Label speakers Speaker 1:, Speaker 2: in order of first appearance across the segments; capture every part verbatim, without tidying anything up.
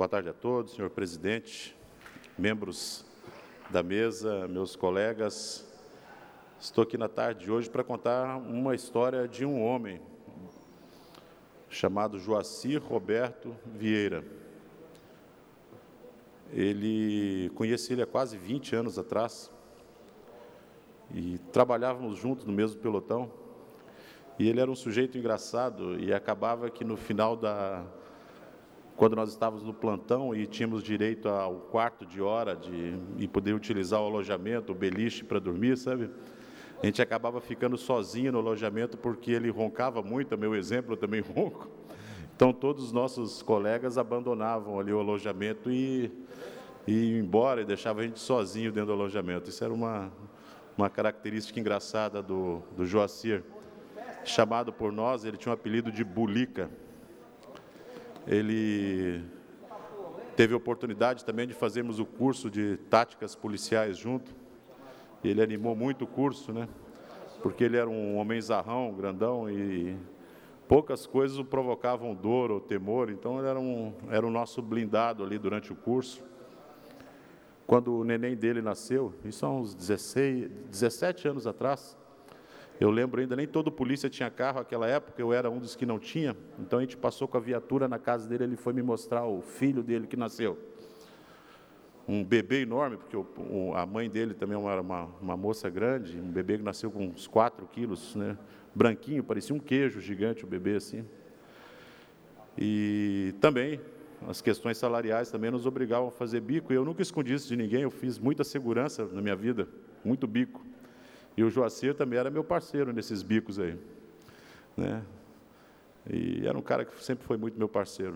Speaker 1: Boa tarde a todos, senhor presidente, membros da mesa, meus colegas. Estou aqui na tarde de hoje para contar uma história de um homem chamado Joacir Roberto Vieira. Ele, conheci ele há quase vinte anos atrás e trabalhávamos juntos no mesmo pelotão. E ele era um sujeito engraçado e acabava que no final da... Quando nós estávamos no plantão e tínhamos direito ao quarto de hora de, e poder utilizar o alojamento, o beliche para dormir, sabe? A gente acabava ficando sozinho no alojamento porque ele roncava muito, a meu exemplo, eu também ronco. Então, todos os nossos colegas abandonavam ali o alojamento e, e iam embora e deixavam a gente sozinho dentro do alojamento. Isso era uma, uma característica engraçada do, do Joacir. Chamado por nós, ele tinha um apelido de Bulica. Ele teve a oportunidade também de fazermos o curso de táticas policiais junto. Ele animou muito o curso, né? Porque ele era um homem zarrão, grandão, e poucas coisas o provocavam dor ou temor. Então, ele era, um, era o nosso blindado ali durante o curso. Quando o neném dele nasceu, isso há uns dezesseis, dezessete anos atrás, eu lembro ainda, nem todo polícia tinha carro naquela época, eu era um dos que não tinha, então a gente passou com a viatura na casa dele, ele foi me mostrar o filho dele que nasceu. Um bebê enorme, porque o, o, a mãe dele também era uma, uma moça grande, um bebê que nasceu com uns quatro quilos, né, branquinho, parecia um queijo gigante o bebê assim. E também, as questões salariais também nos obrigavam a fazer bico, e eu nunca escondi isso de ninguém, eu fiz muita segurança na minha vida, muito bico. E o Joacir também era meu parceiro nesses bicos aí, né? E era um cara que sempre foi muito meu parceiro.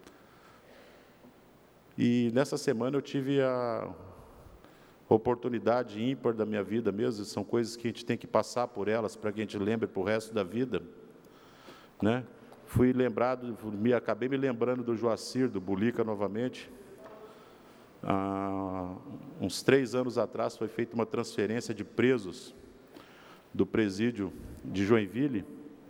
Speaker 1: E nessa semana eu tive a oportunidade ímpar da minha vida mesmo, são coisas que a gente tem que passar por elas para que a gente lembre para o resto da vida, né? Fui lembrado, me acabei me lembrando do Joacir, do Bulica novamente. Há uns três anos atrás foi feita uma transferência de presos do presídio de Joinville,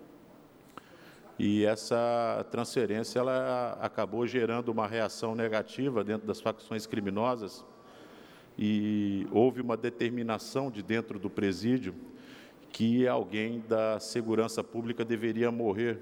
Speaker 1: e essa transferência ela acabou gerando uma reação negativa dentro das facções criminosas, e houve uma determinação de dentro do presídio que alguém da segurança pública deveria morrer.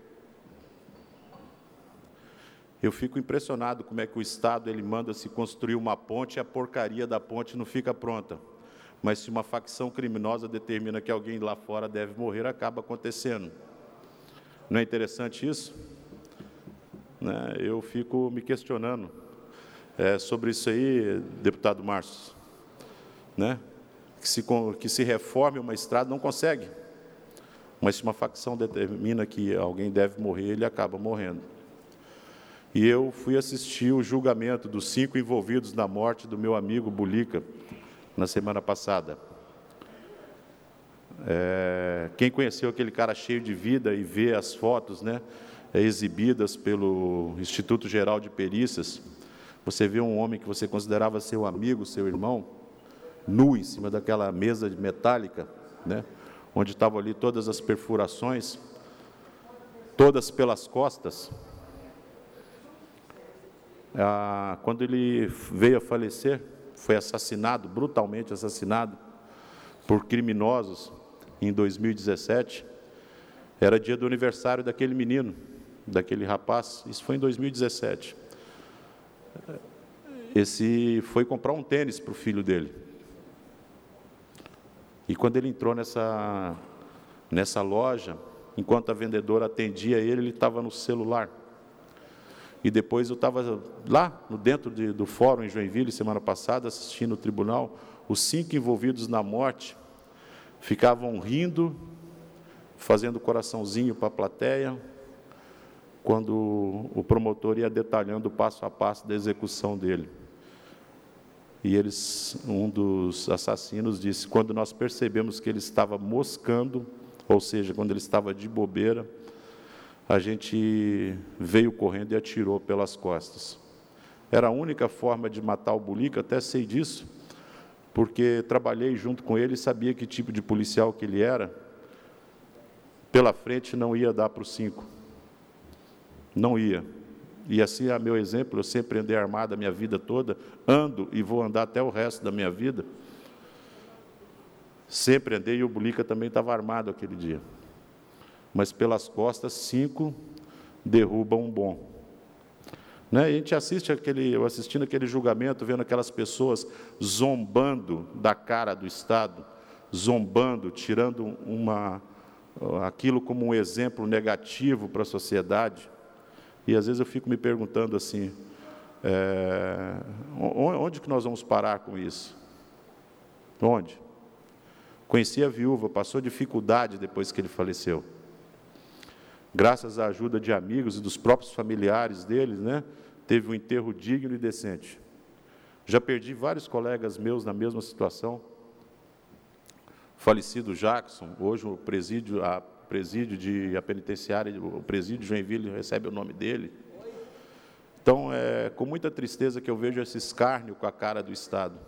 Speaker 1: Eu fico impressionado como é que o Estado ele manda se construir uma ponte e a porcaria da ponte não fica pronta. Mas se uma facção criminosa determina que alguém lá fora deve morrer, acaba acontecendo. Não é interessante isso? Né? Eu fico me questionando é, sobre isso aí, deputado Márcio. Né? Que, se, que se reforme uma estrada, não consegue. Mas se uma facção determina que alguém deve morrer, ele acaba morrendo. E eu fui assistir o julgamento dos cinco envolvidos na morte do meu amigo Bulica, na semana passada. É, quem conheceu aquele cara cheio de vida e vê as fotos, né, exibidas pelo Instituto Geral de Perícias, você vê um homem que você considerava seu amigo, seu irmão, nu em cima daquela mesa metálica, né, onde estavam ali todas as perfurações, todas pelas costas. Ah, quando ele veio a falecer, foi assassinado, brutalmente assassinado, por criminosos, em dois mil e dezessete, era dia do aniversário daquele menino, daquele rapaz, isso foi em dois mil e dezessete. Esse foi comprar um tênis para o filho dele. E quando ele entrou nessa, nessa loja, enquanto a vendedora atendia ele, ele estava no celular. E depois eu estava lá, no dentro de, do fórum em Joinville, semana passada, assistindo o tribunal, os cinco envolvidos na morte ficavam rindo, fazendo coraçãozinho para a plateia, quando o promotor ia detalhando o passo a passo da execução dele. E eles, um dos assassinos disse, quando nós percebemos que ele estava moscando, ou seja, quando ele estava de bobeira, a gente veio correndo e atirou pelas costas. Era a única forma de matar o Bulica, até sei disso, porque trabalhei junto com ele e sabia que tipo de policial que ele era. Pela frente não ia dar para os cinco. Não ia. e assim é meu exemplo, eu sempre andei armado a minha vida toda, ando e vou andar até o resto da minha vida. Sempre andei, e o Bulica também estava armado aquele dia. Mas pelas costas, cinco derrubam um bom. Né? E a gente assiste aquele, eu assistindo aquele julgamento, vendo aquelas pessoas zombando da cara do Estado, zombando, tirando uma, aquilo como um exemplo negativo para a sociedade. E às vezes eu fico me perguntando assim, é, onde que nós vamos parar com isso? Onde? Conheci a viúva, passou dificuldade depois que ele faleceu. Graças à ajuda de amigos e dos próprios familiares deles, né, teve um enterro digno e decente. Já perdi vários colegas meus na mesma situação. Falecido Jackson, hoje o presídio, a presídio de a penitenciária, o presídio de Joinville recebe o nome dele. Então, é com muita tristeza que eu vejo esse escárnio com a cara do Estado.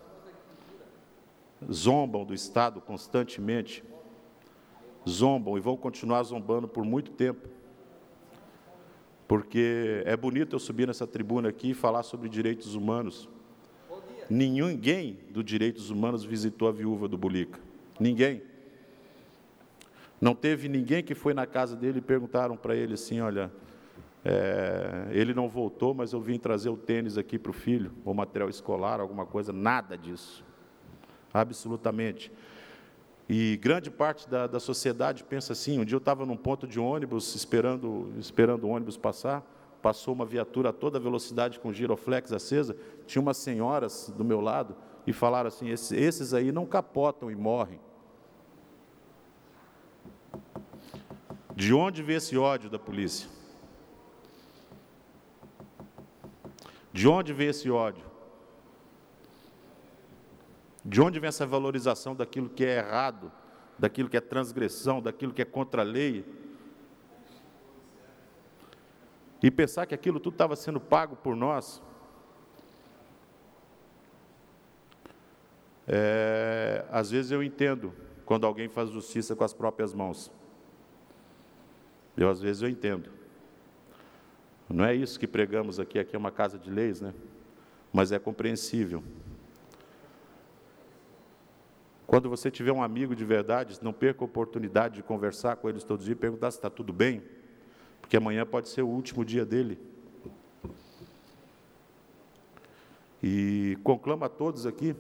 Speaker 1: Zombam do Estado constantemente, zombam e vão continuar zombando por muito tempo, porque é bonito eu subir nessa tribuna aqui e falar sobre direitos humanos. Ninguém do direitos humanos visitou a viúva do Bulica, ninguém. Não teve ninguém que foi na casa dele e perguntaram para ele assim, olha, é, ele não voltou, mas eu vim trazer o tênis aqui para o filho, ou material escolar, alguma coisa, nada disso. Absolutamente. E grande parte da, da sociedade pensa assim, um dia eu estava num ponto de ônibus, esperando, esperando o ônibus passar, passou uma viatura a toda velocidade com giroflex acesa, tinha umas senhoras do meu lado, e falaram assim, esses, esses aí não capotam e morrem. De onde vem esse ódio da polícia? De onde vem esse ódio? De onde vem essa valorização daquilo que é errado, daquilo que é transgressão, daquilo que é contra a lei? E pensar que aquilo tudo estava sendo pago por nós. É, às vezes eu entendo quando alguém faz justiça com as próprias mãos. Eu, às vezes, eu entendo. Não é isso que pregamos aqui, aqui é uma casa de leis, né? Mas é compreensível. Quando você tiver um amigo de verdade, não perca a oportunidade de conversar com eles todos os dias e perguntar se está tudo bem, porque amanhã pode ser o último dia dele. E conclamo a todos aqui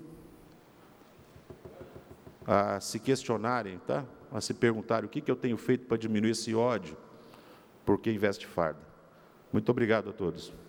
Speaker 1: a se questionarem, tá? A se perguntarem o que, que eu tenho feito para diminuir esse ódio por quem veste farda. Muito obrigado a todos.